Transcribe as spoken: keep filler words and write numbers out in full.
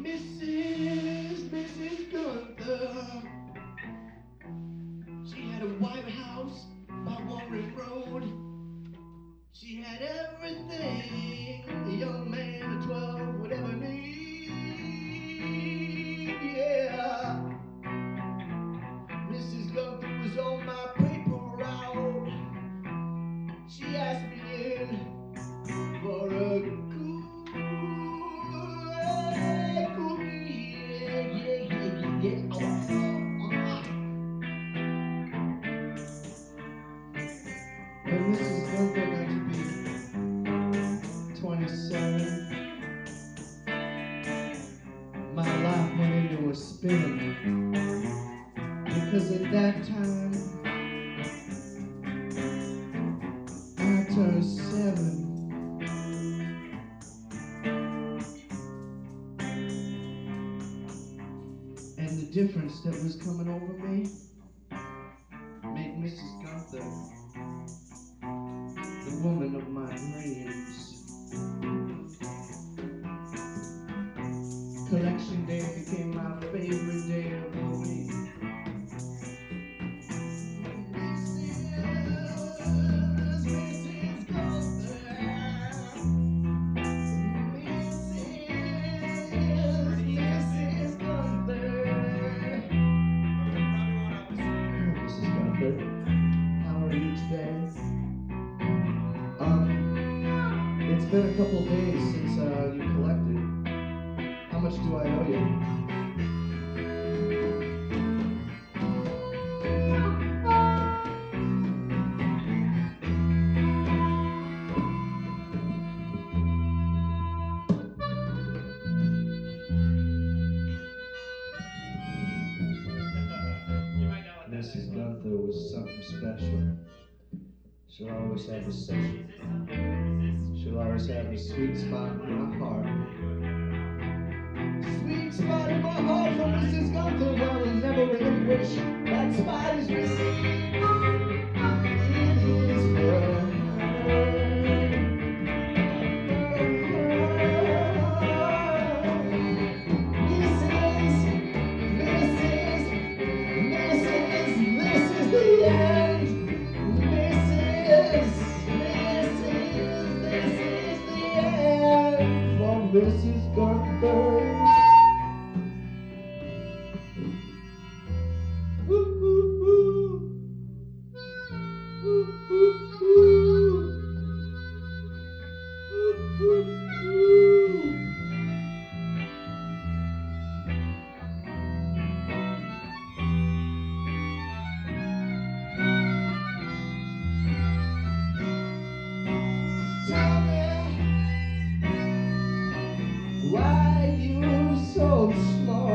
missus missus Gunther. She had a White House by Warren Road. She had everything a young man of twelve would ever need. Yeah, missus Gunther was on my paper route. She asked me in for a good cookie. Yeah, yeah, yeah, yeah, yeah. Oh, uh-huh. When missus Gunther got to be twenty-seven, my life went into a spin. Because at that time, I turned seven. And the difference that was coming over me made missus Gunther the woman of my dreams. Collection day became my favorite day of the week. missus missus Gunther. missus missus Gunther. missus Gunther, how are you today? Um, it's been a couple days since uh, you collected. How much do I owe you? missus Gunther was something special. She'll always have a session. She'll always have a sweet spot in my heart. Sweet spot in my heart for missus Gunther. I will never relinquish. That spot is received. It is for her. Missus Missus Missus This is the end. Missus Missus This is the end for missus Gunther. Ooh, ooh, ooh. Ooh, ooh, ooh. Ooh, ooh, ooh. Tell me why you so small.